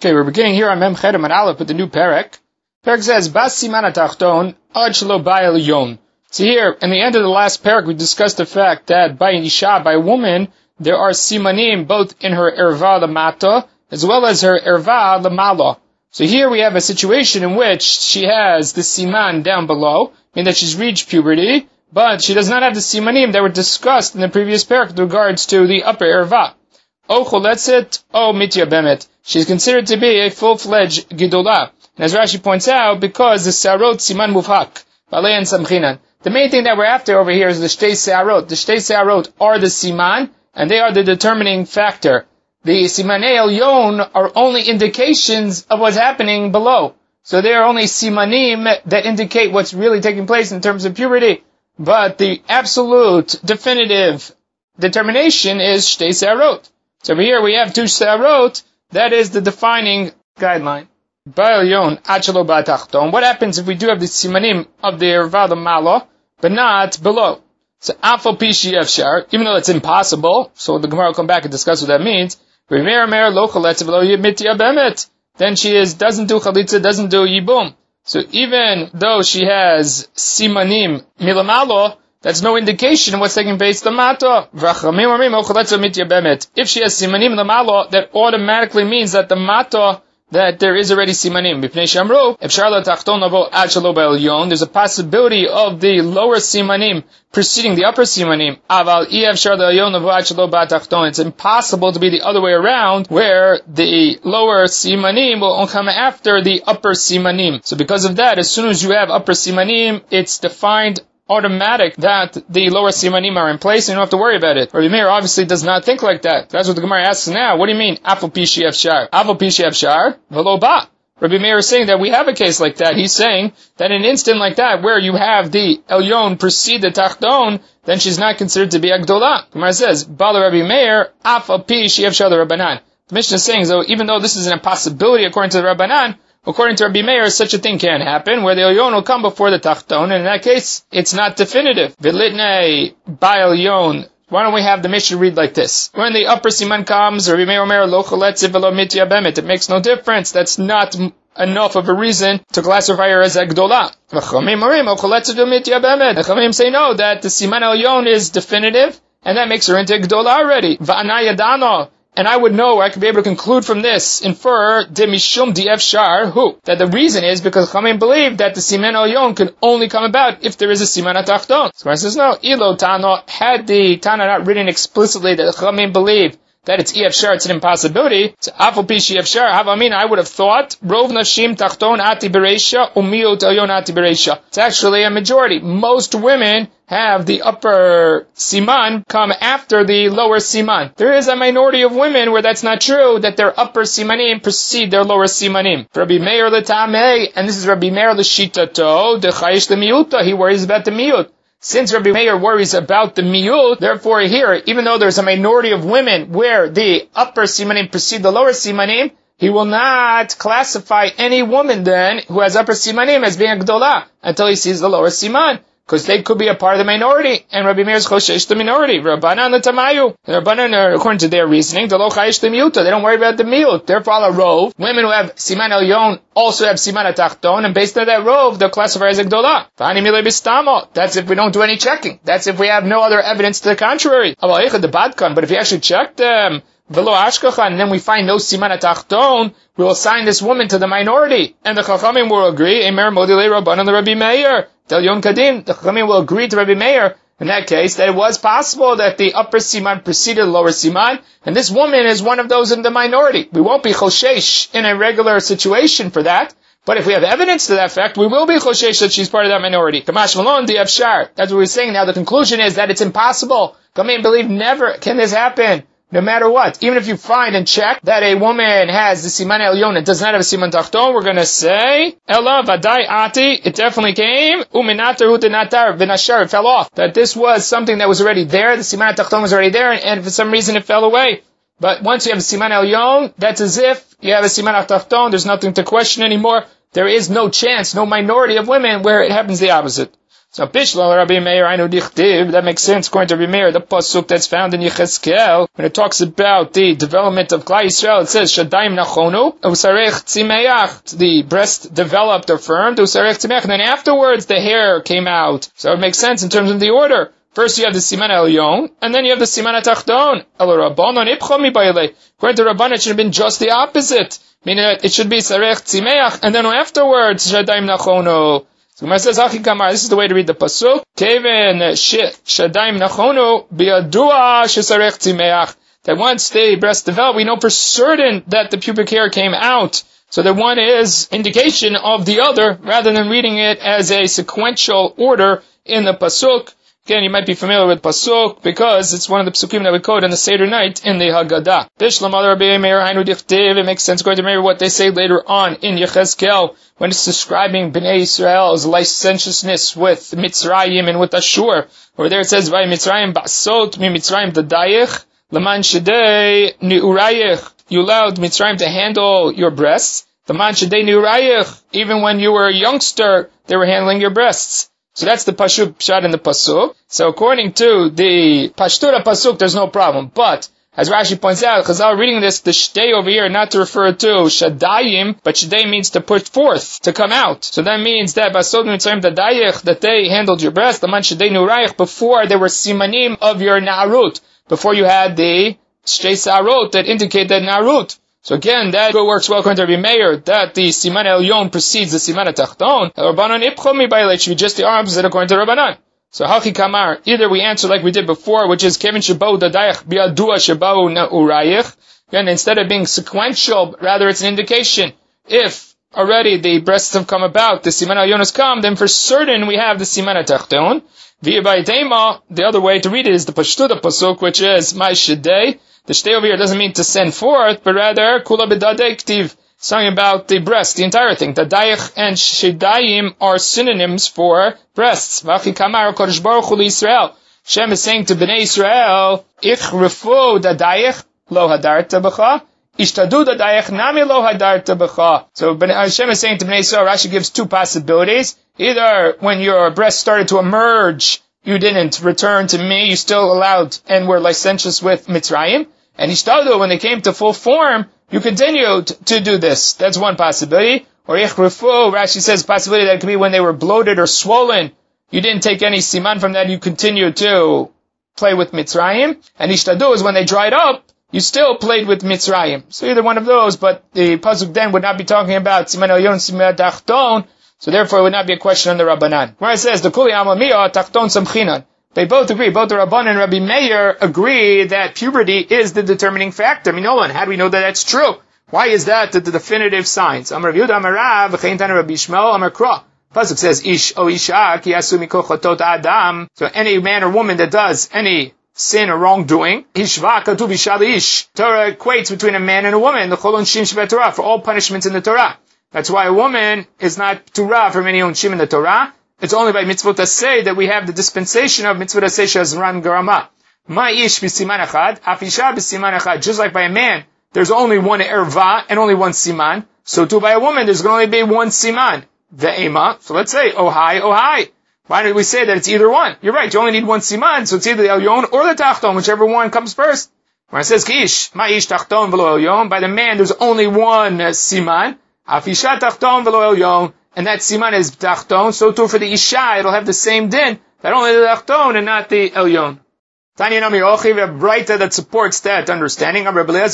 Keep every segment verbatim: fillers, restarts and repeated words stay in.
Okay, we're beginning here on Mem Chedem and Aleph with the new Perek. Perek says, Bas siman atachton ad shelo ba'el yon. So here, in the end of the last Perek, we discussed the fact that by an Isha, by a woman, there are simanim both in her erva lamata, as well as her erva lamala. So here we have a situation in which she has the siman down below, meaning that she's reached puberty, but she does not have the simanim that were discussed in the previous Perek with regards to the upper erva. O choletzet, o mitya bemet. She's considered to be a full-fledged gidola. And as Rashi points out, because the sarot siman mufhak, balein samchinan. The main thing that we're after over here is the shtei sarot. The shtei sarot are the siman, and they are the determining factor. The simanei elyon are only indications of what's happening below. So they are only simanim that indicate what's really taking place in terms of puberty. But the absolute, definitive determination is shtei sarot. So over here we have two sarot. That is the defining guideline. Ba'elyon achelo ba'tachton. What happens if we do have the simanim of the erva lamala, but not below? So afal pishi efshar, even though it's impossible, so the Gemara will come back and discuss what that means. Then she is doesn't do chalitza, doesn't do yibum. So even though she has simanim milamalo, that's no indication of what's taking place lamata. If she has simanim lamalo, that automatically means that the mata, that there is already simanim. There's a possibility of the lower simanim preceding the upper simanim. It's impossible to be the other way around, where the lower simanim will come after the upper simanim. So because of that, as soon as you have upper simanim, it's defined automatic that the lower simanim are in place, and you don't have to worry about it. Rabbi Meir obviously does not think like that. That's what the Gemara asks now. What do you mean? Afal pishi efshar. Afal pishi efshar. V'lo ba. Rabbi Meir is saying that we have a case like that. He's saying that in an instant like that, where you have the elyon precede the tachton, then she's not considered to be a gdola. The Gemara says, Bala Rabbi Meir, afal pishi efshar the Rabbanan. The Mishnah is saying, so even though this is an impossibility according to the Rabbanan, according to Rabbi Meir, such a thing can happen, where the elyon will come before the tachton, and in that case, it's not definitive. V'litnei ba'elyon. Why don't we have the Mishnah read like this? When the upper siman comes, Rabbi Meir omer lo choletze v'lo mitya bemet. It makes no difference. That's not enough of a reason to classify her as a gdola. V'chomim orim o choletze v'lo mitya bemet. The Chomim say no, that the siman elyon is definitive, and that makes her into a gdola already. V'ana yadano. And I would know, I could be able to conclude from this, infer, de mishum di efshar, who? That the reason is because Chachamim believe that the siman elyon can only come about if there is a siman atachton. So I says, no, ilo tano, had the Tana not written explicitly that Chachamim believe that it's efshar, it's an impossibility, so afal pishi efshar, havamin, I would have thought, rov nashim tachton ati bereisha, umiut elyon ati bereisha. It's actually a majority. Most women have the upper siman come after the lower siman. There is a minority of women where that's not true, that their upper simanim precede their lower simanim. Rabbi Meir l'tamei, and this is Rabbi Meir l'shitato, dechayish l'miuta, he worries about the miut. Since Rabbi Meir worries about the miut, therefore here, even though there's a minority of women where the upper simanim precede the lower simanim, he will not classify any woman then who has upper simanim as being a gdola until he sees the lower siman, because they could be a part of the minority, and Rabbi Meir is choshesh the minority. Rabbanan l'tamayu. The Rabbanan are, according to their reasoning, the lo chayish the miuta. They don't worry about the miut. Therefore, a rov, women who have siman elyon also have siman atachton, and based on that rov, they'll classify as a gdola. That's if we don't do any checking. That's if we have no other evidence to the contrary. But if you actually check them, and then we find no siman atachton, we will assign this woman to the minority, and the Chachamim will agree. Emer modilei Rabbanan l'Rabbi Meir. Del Yon Kadin, the Chachamim will agree to Rabbi Meir in that case that it was possible that the upper siman preceded the lower siman, and this woman is one of those in the minority. We won't be choshesh in a regular situation for that, but if we have evidence to that fact, we will be choshesh that she's part of that minority. Kamash malon di efshar. That's what we're saying now. The conclusion is that it's impossible. Chachamim believe never can this happen. No matter what, even if you find and check that a woman has the siman elyon and does not have a siman tachton, we're going to say, Ella vadai ati, it definitely came, uminatar hu denatar v'nashar, it fell off. That this was something that was already there, the siman tachton was already there, and, and for some reason it fell away. But once you have a siman elyon, that's as if you have a siman tachton, there's nothing to question anymore. There is no chance, no minority of women where it happens the opposite. So Bishla Rabbi Meir Ainu Dichtiv, that makes sense according to Rabbi Meir, the pasuk that's found in Yechezkel, when it talks about the development of Klal Yisrael, it says Shadayim Nachonu, Usarech Tzimeach, the breast developed or firmed, Usarech Tzimeach, and then afterwards the hair came out. So it makes sense in terms of the order. First you have the Siman Elyon, and then you have the Siman Atachton. El Rabbanon Ipcho Mibayele. According to Rabbanon, it should have been just the opposite. Meaning that it should be Sarech Tzimeach, and then afterwards Shadayim Nachonu. So Gemara says, Achi Kamar, this is the way to read the pasuk. Keven Shadayim Nachonu Biadua Shesarech Tzimeach. That once the breast developed, we know for certain that the pubic hair came out. So that one is indication of the other, rather than reading it as a sequential order in the pasuk. Again, you might be familiar with pasuk because it's one of the pasukim that we quote in the Seder night in the Haggadah. It makes sense going to remember what they say later on in Yechezkel when it's describing Bnei Yisrael's licentiousness with Mitzrayim and with Ashur. Over there it says, "Vay Mitzrayim basot mi Mitzrayim dadayich leman shedei niurayich." You allowed Mitzrayim to handle your breasts. Leman shedei niurayich. Even when you were a youngster, they were handling your breasts. So that's the Pashut Pshat in the Pasuk. So according to the Pashtura Pasuk, there's no problem. But, as Rashi points out, Chazal reading this, the Shdei over here, not to refer to Shadayim, but Shdei means to put forth, to come out. So that means that Basod Mitzrayim Dadayich, that they handled your breast, Laman Shdei Nurayich, before there were Simanim of your Na'arut, before you had the Shtei Sarot that indicate that Na'arut. So again, that works well according to Rabbi Meir, that the Siman Elyon precedes the Siman Atachton. Rabbanon Ipcho Mibayele, it should be just the opposite according to Rabbanon. So Hachi Kamar, either we answer like we did before, which is Kevin Shabau Dadayach Biadua Shabau Na'urayich. Again, instead of being sequential, rather it's an indication. If already the breasts have come about, the Siman Elyon has come, then for certain we have the Siman Atachton. Via Bayitema, the other way to read it is the Pashtuda Pasuk, which is My Shidei. The shtei over here doesn't mean to send forth, but rather, kula b'dadei ktiv, talking about the breast, the entire thing. Dadayich and shidayim are synonyms for breasts. V'achi kamar kodesh baruch hu l'Yisrael. Shem is saying to Bnei Yisrael, ich refu dadayich lo hadarta b'cha, ishtadu dadayich nami lo hadarta b'cha. So Hashem is saying to Bnei Yisrael, Rashi gives two possibilities. Either when your breast started to emerge, you didn't return to me, you still allowed and were licentious with Mitzrayim. And Ishtadu, when they came to full form, you continued to do this. That's one possibility. Or Yechrufu, Rashi says possibility that it could be when they were bloated or swollen. You didn't take any siman from that, you continued to play with Mitzrayim. And Ishtadu is when they dried up, you still played with Mitzrayim. So either one of those, but the pasuk then would not be talking about Siman Elyon, Siman Tachton, so therefore it would not be a question on the Rabbanan. Where it says, the Kuli Amamiyah, Tachton Samchinan. They both agree, both the Rabban and Rabbi Meir agree that puberty is the determining factor. Minolan, how do we know that that's true? Why is that the, the definitive signs? Amar Yehuda Amar Rav, V'chein Tana Rabbi Shmuel, Amar Kra. Pasuk says, Ish o Isha, ki yasu mikol chatot Adam. So any man or woman that does any sin or wrongdoing, Ishva katuv Isha li'ish. Torah equates between a man and a woman, the Chol Onshim Shebet Torah, for all punishments in the Torah. That's why a woman is not Torah for many Onshim in the Torah. It's only by mitzvot aseh that we have the dispensation of mitzvot aseh shazran garama. Ma'ish b'siman achad, afisha b'siman achad. Just like by a man, there's only one erva and only one siman. So too by a woman, there's going to only be one siman. Ve'ema. So let's say, oh hi, oh hi. Why did we say that it's either one? You're right, you only need one siman, so it's either the elyon or the tachton, whichever one comes first. When it says kish, ma'ish tachton v'lo elyon, by the man, there's only one uh, siman. Afisha tachton v'lo elyon. And that siman is tachton, so too for the isha, it'll have the same din, that only the tachton and not the elyon. Tanya Nami Ochi, we have Braita that supports that understanding.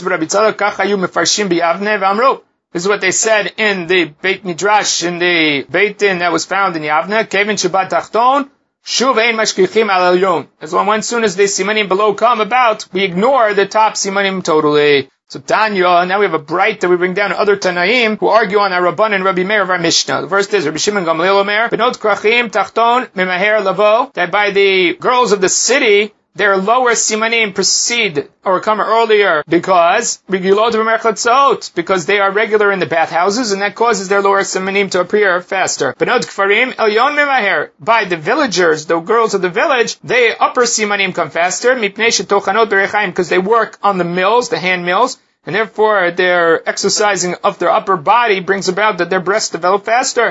This is what they said in the Beit Midrash, in the Beit Din that was found in Yavne. Kevin Shabbat Tachton, Shuv Ein Mashkichim Al Elyon. As well, when soon as the simanim below come about, we ignore the top simanim totally. So Tanya, now we have a bright that we bring down other Tanaim who argue on our Rabban and Rabbi Meir of our Mishnah. The first is Rabbi Shimon Gamliel Omer, Benot Krachim Tachton Mimaher Lavo, that by the girls of the city, their lower simanim proceed or come earlier because because they are regular in the bathhouses and that causes their lower simanim to appear faster. Benot Kfarim Elyon Mimaher, by the villagers, the girls of the village, they upper simanim come faster mipnei shetochanot berechaim, because they work on the mills, the hand mills. and therefore their exercising of their upper body brings about that their breasts develop faster.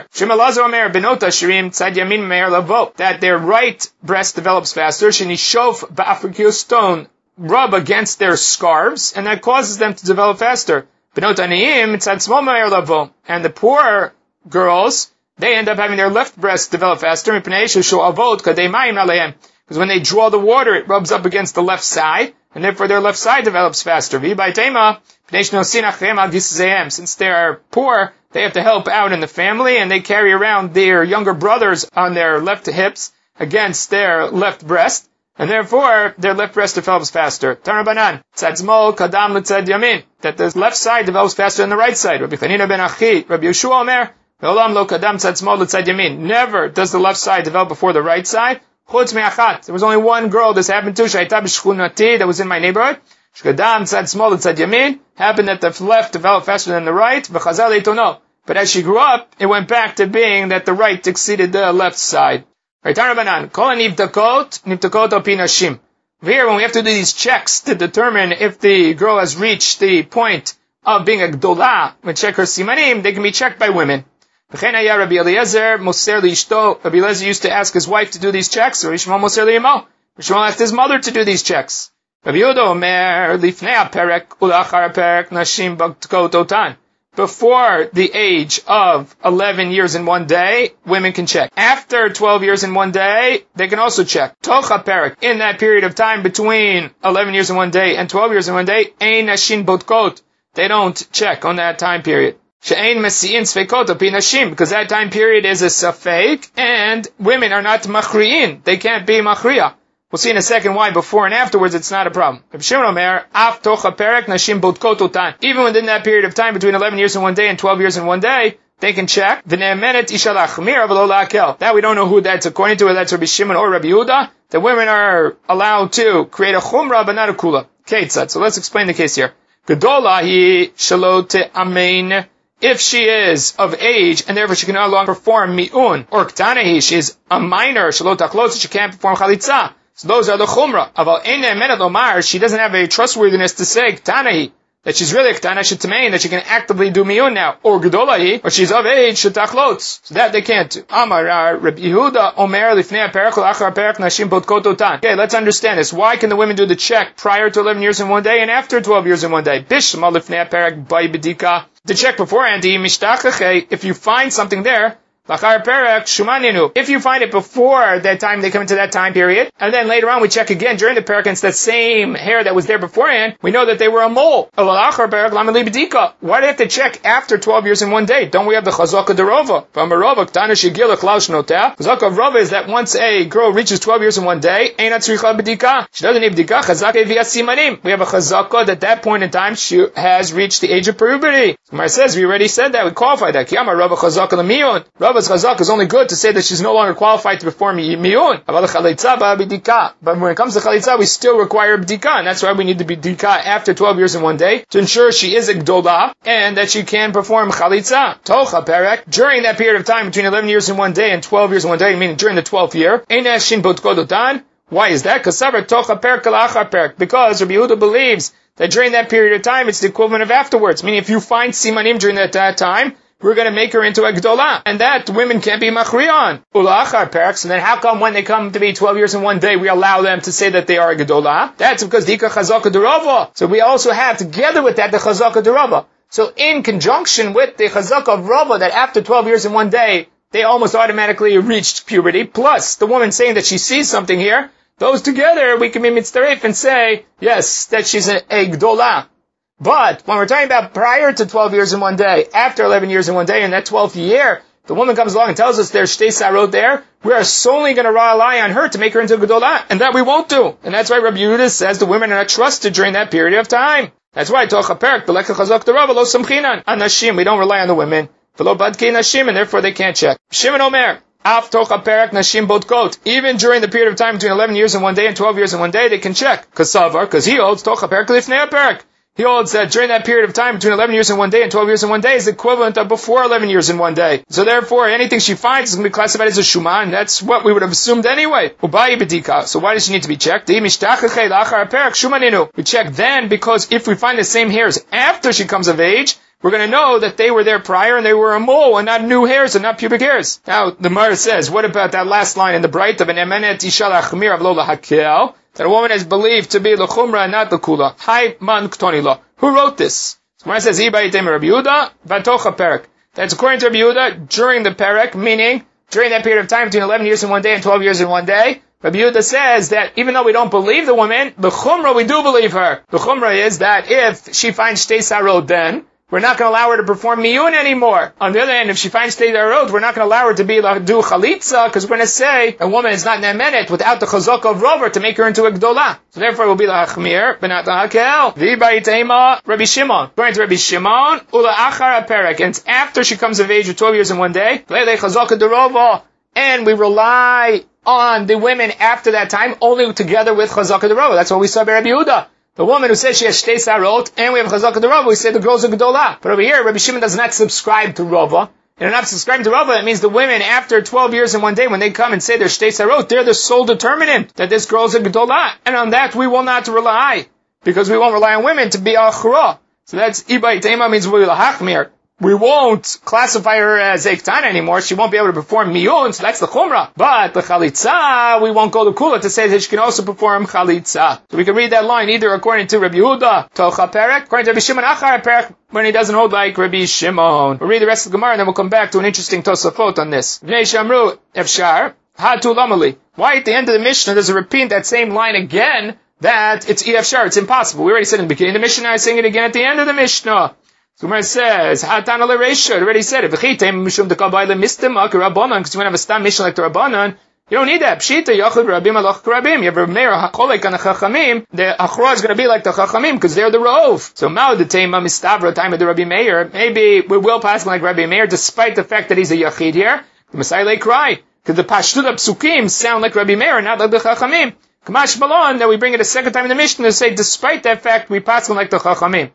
That their right breast develops faster. Stone rub against their scarves, and that causes them to develop faster. And the poor girls, they end up having their left breast develop faster, because when they draw the water, it rubs up against the left side, and therefore their left side develops faster. Since they are poor, they have to help out in the family, and they carry around their younger brothers on their left hips against their left breast, and therefore their left breast develops faster. Tarabanan, tzad kadam l'tzad yamin, that the left side develops faster than the right side. Rabbi Chanina ben Achi, Rabbi Yeshua Omer, ve'olam lo kadam tzad shmol l'tzad yamin. Never does the left side develop before the right side. Chutz me'achat. There was only one girl this happened to, shayta b'shchunati, that was in my neighborhood. Shkadam tzad shmol l'tzad yamin. Happened that the left developed faster than the right. V'chazal leitono. But as she grew up, it went back to being that the right exceeded the left side. Here, when we have to do these checks to determine if the girl has reached the point of being a gdolah, when check her simanim, they can be checked by women. Rabbi Eliezer used to ask his wife to do these checks, or Yishmael moser li'imo. Yishmael asked his mother to do these checks. Rabbi Yehuda Omer, lifnei haperek ulachar haperek nashim b'tkot otan. Before the age of eleven years and one day, women can check. After twelve years and one day, they can also check. Tocha perik, in that period of time between eleven years and one day and twelve years and one day, ein nashin botkot, they don't check on that time period. She'ein mesi'in sveikot api nashim, because that time period is a safek, and women are not machri'in, they can't be machri'ah. We'll see in a second why before and afterwards it's not a problem. Even within that period of time between eleven years and one day and twelve years and one day, they can check. That we don't know who that's according to, whether that's Rabbi Shimon or Rabbi Yehuda. The women are allowed to create a chumrah but not a kula. So let's explain the case here. If she is of age and therefore she can no longer perform mi'un, or ktanahi, she is a minor, shalot achlot, so she can't perform chalitza. So those are the chumrah. She doesn't have a trustworthiness to say ktanahi, that she's really ktana shetmein, that she can actively do miyun now, or gedolahi, or she's of age shetachlot. So that they can't do. Amar Rabbi Yehuda Omer lifnei haperek ulachar haperek nashim botkot otan. Okay, let's understand this. Why can the women do the check prior to eleven years and one day and after twelve years and one day? Bishma lifnei haperek by bedika. The check beforehand, if you find something there, if you find it before that time they come into that time period, and then later on we check again during the parak against that same hair that was there beforehand, we know that they were a mole. Why do they have to check after twelve years in one day? Don't we have the chazaka derova? From a rova, chazaka of rova is that once a girl reaches twelve years in one day, she doesn't need b'dika. We have a chazaka that at that point in time she has reached the age of puberty. Gemara says we already said that, we qualified that. Rabba's chazak is only good to say that she's no longer qualified to perform miyun. But when it comes to chalitza, we still require b'dika, and that's why we need the b'dika after twelve years in one day to ensure she is a gdolah and that she can perform chalitza. Tocha perek, during that period of time between eleven years in one day and twelve years in one day, meaning during the twelfth year, ein eshin botkodotan. Why is that? Because tocha perek kalachar perek. Because Rabbi Yehuda believes that during that period of time, it's the equivalent of afterwards. Meaning, if you find simanim during that, that time, we're going to make her into a gdolah. And that women can't be machri on. Ulachar perek. So then how come when they come to be twelve years in one day, we allow them to say that they are a gdolah? That's because dika chazaka derava. So we also have, together with that, the chazaka derava. So in conjunction with the chazaka of Rava, that after twelve years in one day, they almost automatically reached puberty, plus the woman saying that she sees something here, those together, we can be mitzaref and say, yes, that she's a, a gdolah. But when we're talking about prior to twelve years in one day, after eleven years in one day, in that twelfth year, the woman comes along and tells us there's shtei sarot there, we are solely going to rely on her to make her into a gdolah, and that we won't do. And that's why Rabbi Yehuda says the women are not trusted during that period of time. That's why tocha perek b'lekach chazak derava lo samchinan anashim. We don't rely on the women, v'lo badkei nashim, and therefore they can't check. Shimon Omer. Af tocha perek nashim botkot. Even during the period of time between eleven years and one day and twelve years and one day, they can check. Kasavar, because he holds tocha perek lifnei perek. He holds that during that period of time between eleven years and one day and twelve years and one day is equivalent of before eleven years and one day. So therefore, anything she finds is going to be classified as a Shumah, and that's what we would have assumed anyway. Ubayi b'dika. So why does she need to be checked? We check then because if we find the same hairs after she comes of age, we're going to know that they were there prior and they were a mole and not new hairs and not pubic hairs. Now, the Gemara says, what about that last line in the Bright of an emenet isha lachmir avlo lahakel? That a woman is believed to be l'chumra and not l'kula. Hai man ktoni lo. Who wrote this? So Gemara says, Iba yitem Rabbi Yehuda, vatocha perek. That's according to Rabbi Yehuda, during the perek, meaning during that period of time between eleven years and one day and twelve years and one day. Rabbi Yehuda says that even though we don't believe the woman, the chumra we do believe her. The chumra is that if she finds shtei sarot, then we're not going to allow her to perform miyun anymore. On the other hand, if she finds shtei sarot, we're not going to allow her to be do chalitza, because we're going to say a woman is not nemenet without the chazaka of rover to make her into a gdola. So therefore, it will be lahachmir, but not lahakel. V'bayitema Rabbi Shimon. According to Rabbi Shimon, ula achar aperek, and it's after she comes of age of twelve years and one day. Leile chazaka derova, and we rely on the women after that time only together with chazaka derova. That's what we saw by Rabbi Yehuda. The woman who says she has shtei sarot, and we have chazaka derova, we say the girl's a gedola. But over here, Rabbi Shimon does not subscribe to Rava. And not subscribing to Rava, that means the women after twelve years and one day, when they come and say they're shtei sarot, they're the sole determinant that this girl's a gedola. And on that, we will not rely, because we won't rely on women to be achra. So that's ibay tema means we will hachmir. We won't classify her as Eiktana anymore. She won't be able to perform miyun, so that's the chumrah. But the chalitza, we won't go to kula to say that she can also perform chalitza. So we can read that line either according to Rabbi Yehuda, tocha perek, according to Rabbi Shimon, achar perek, when he doesn't hold like Rabbi Shimon. We'll read the rest of the Gemara and then we'll come back to an interesting Tosafot on this. Vnei shamru efshar, hatu lamali. Why at the end of the Mishnah does it repeat that same line again, that it's efshar, it's impossible. We already said in the beginning of the Mishnah, I'm saying it again at the end of the Mishnah. So Gemara says, Hatan ala Reisha, it already said it. V'chitem mishum dekabay lemistima k'Rabbanan, because you want to have a stam Mishnah like the Rabbanan, you don't need that. Pshita yachud rabim alach k'rabim. You have Rabbi Meir cholek on the Chachamim. The achra is going to be like the Chachamim because they're the rov. So mao detema mistavra time of the Rabbi Meir. Maybe we will pass like Rabbi Meir, despite the fact that he's a yachid here. The Messiah lay cry because the pashtut psukim sound like Rabbi Meir, not like the Chachamim. Kamash Malon, that we bring it a second time in the Mishnah to say, despite that fact, we pass on like the Chachamim.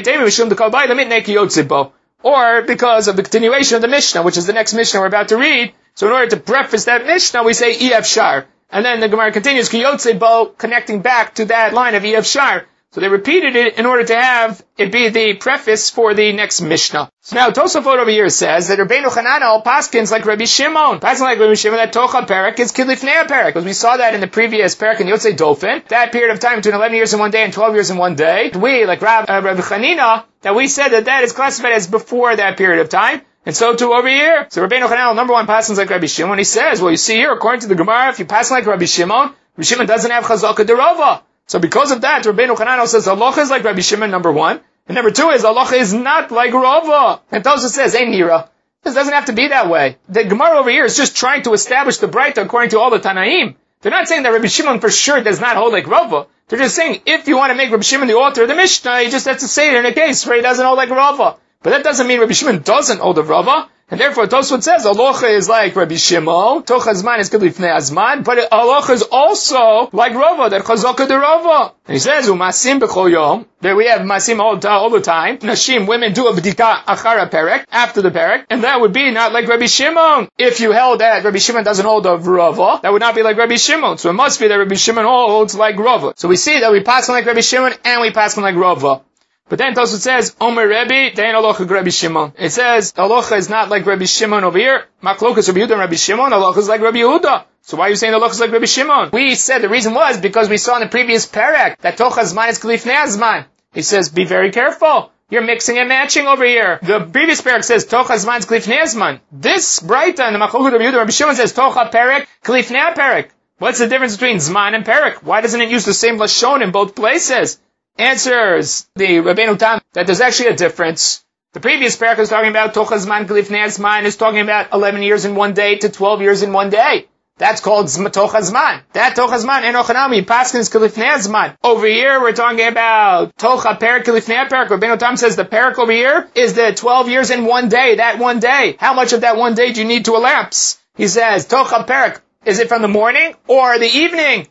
Or because of the continuation of the Mishnah, which is the next Mishnah we're about to read. So in order to preface that Mishnah, we say E F Shar. And then the Gemara continues, Kiyotze Bo, connecting back to that line of E F Shar. So they repeated it in order to have it be the preface for the next Mishnah. So now Tosafot over here says that Rabbeinu Chananel all paskins like Rabbi Shimon. Paskins like Rabbi Shimon that Tocha Perek is Kidlifnei Perek. Because we saw that in the previous Perek in Yotzei Dolphin. That period of time between eleven years and one day and twelve years and one day. We, like Rab, uh, Rabbi Chanina, that we said that that is classified as before that period of time. And so too over here. So Rabbeinu Chananel, number one, paskins like Rabbi Shimon. He says, well you see here, according to the Gemara, if you pass like Rabbi Shimon, Rabbi Shimon doesn't have Chazaka Derova. So because of that, Rabbeinu Chananel says halacha is like Rabbi Shimon, number one. And number two is halacha is not like Rava. And Tosafot says, ain't nira. This doesn't have to be that way. The Gemara over here is just trying to establish the Braita according to all the Tanaim. They're not saying that Rabbi Shimon for sure does not hold like Rava. They're just saying, if you want to make Rabbi Shimon the author of the Mishnah, you just have to say it in a case where he doesn't hold like Rava. But that doesn't mean Rabbi Shimon doesn't hold of Rava. And therefore, Tosafot says, halacha is like Rabbi Shimon, Tocha Zman is Kedlifnei Azman, but halacha is also like Rava, that Chazaka de Rava. And he says, Umasim b'chol yom, that we have Masim all, all the time. Nashim, women do a b'dika achara perek, after the perek, and that would be not like Rabbi Shimon. If you held that Rabbi Shimon doesn't hold of Rava, that would not be like Rabbi Shimon. So it must be that Rabbi Shimon holds like Rava. So we see that we pass on like Rabbi Shimon, and we pass on like Rava. But then Tosafot says, Omer Rebbe, then halacha Rabbi Shimon. It says, halacha is not like Rabbi Shimon over here. Maklokas Rabbi Yehuda and Rabbi Shimon, halacha is like Rabbi Yehuda. So why are you saying halacha is like Rabbi Shimon? We said the reason was because we saw in the previous perek that Tocha Zman is Kelifnei Azman. He says, be very careful. You're mixing and matching over here. The previous perek says Tocha Zman is Kelifnei Azman. This Braita in the Maklokas Rabbi Yehuda and Rabbi Shimon says Tocha Perek, Kelifnei Perek. What's the difference between Zman and Perek? Why doesn't it use the same lashon in both places? Answers the Rabbeinu Tam that there's actually a difference. The previous parak is talking about Tocha Zman Kelifnei Azman is talking about eleven years in one day to twelve years in one day. That's called Tocha Zman. That Tocha Zman and Ochanami Paskin is Kelifnei Azman. Over here we're talking about Tocha Perek Kelifnei Perek. Rabbeinu Tam says the parak over here is the twelve years in one day. That one day. How much of that one day do you need to elapse? He says Tocha Perek. Is it from the morning or the evening?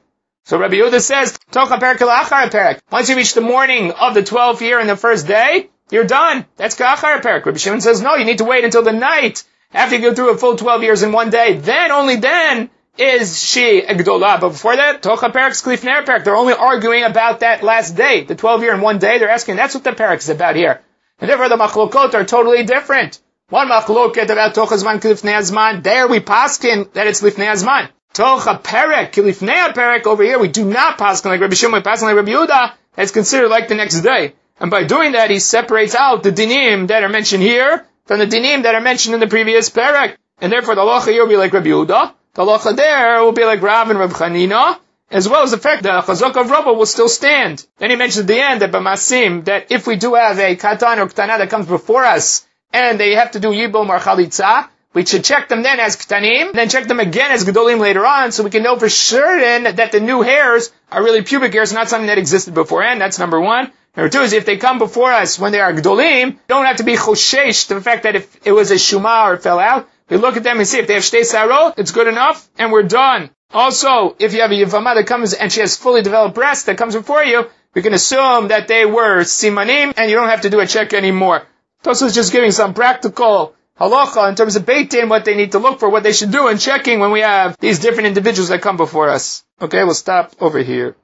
So Rabbi Yehuda says, Tocha Perek L'achar Perek. Once you reach the morning of the twelfth year and the first day, you're done. That's K'achar Perek. Rabbi Shimon says, no, you need to wait until the night, after you go through a full twelve years in one day. Then, only then, is she a Gdolah. But before that, Tocha Perek, Sklifnei Perek. They're only arguing about that last day, the twelve year in one day. They're asking, that's what the Perek is about here. And therefore the Machlokot are totally different. One Machloket about Tocha Zman Klifnei Azman. There we paskin that it's Lifnei Azman. Tocha Perek, Klifnei Perek. Over here we do not paskin like Rabbi Shimon, we paskin like Rabbi Yehuda. It's considered like the next day. And by doing that, he separates out the dinim that are mentioned here from the dinim that are mentioned in the previous Perek. And therefore the halacha here will be like Rabbi Yehuda. The halacha there will be like Rav and Rav Chanina, as well as the fact that the chazak of Rabbah will still stand. Then he mentions at the end that b'masim, that if we do have a katan or ktana that comes before us, and they have to do yibum or chalitza, we should check them then as ktanim, and then check them again as gedolim later on, so we can know for certain that the new hairs are really pubic hairs, not something that existed beforehand. That's number one. Number two is if they come before us when they are gedolim, don't have to be choshesh to the fact that if it was a shuma or it fell out. We look at them and see if they have shtei sarot, it's good enough, and we're done. Also, if you have a yivama that comes and she has fully developed breasts that comes before you, we can assume that they were simanim, and you don't have to do a check anymore. Tosfos is just giving some practical halacha in terms of Beit Din, what they need to look for, what they should do in checking when we have these different individuals that come before us. Okay, we'll stop over here.